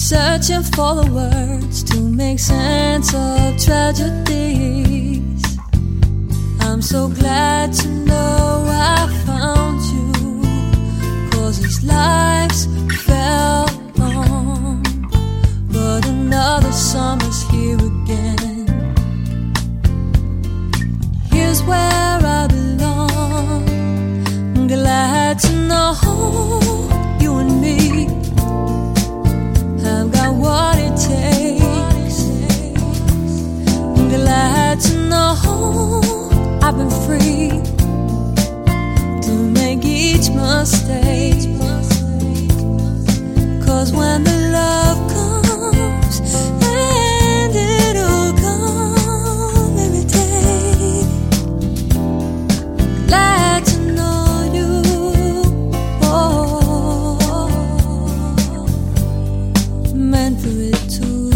searching for the words to make sense of tragedies. I'm so glad to know I found you, 'cause these lives fell on, but another summer's here again. Here's where I belong. I'm glad to know you and me have got what it takes. I'm glad to know I've been free to make each mistake. 'Cause when the love comes, and it'll come every day, glad to know you. Oh, meant for it to